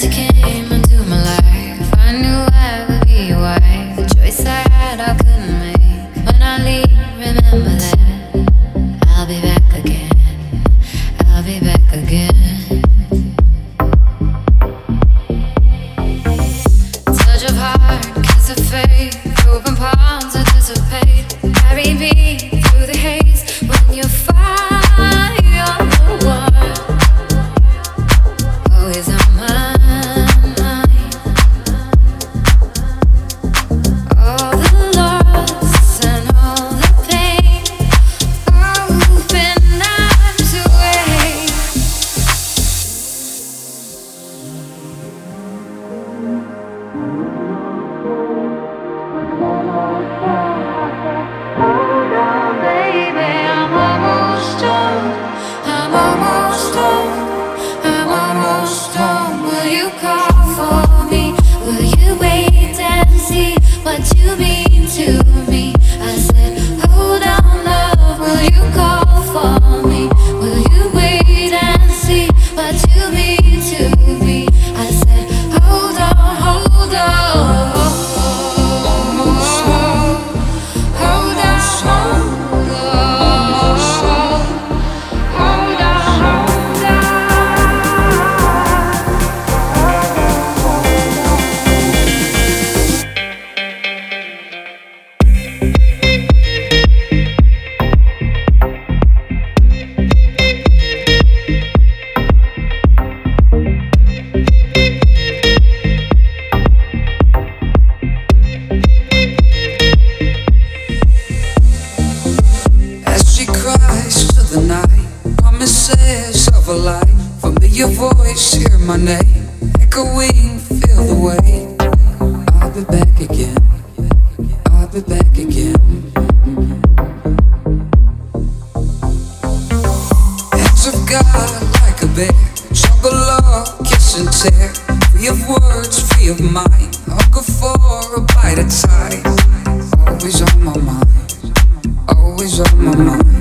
you came into my life, I knew I would be your wife. The choice I had, I couldn't make. When I leave, remember that I'll be back again. I'll be back again. Touch of heart, kiss of fate, open palms anticipate. Carry me through the haze when you find you're the one. Always on my mind. All the loss and all the pain, open arms away. Hold on, baby, I'm almost done. I'm almost done. I'm almost done. Will you call for me? Will you wait and see what you mean to me? I said, hold on, love. Will you call for me? Will you wait and see what you mean to me? I said, hold on, hold on. Hold on, hold on. Hold on, hold on. As she cries to the night, promises of a life. Familiar voice, hear my name, echoing, feel the weight. I'll be back again. I'll be back again. Hands of God like a bear, jungle love, kiss and tear. Free of words, free of mind, hunger for a bite of time. Always on my mind. Always on my mind.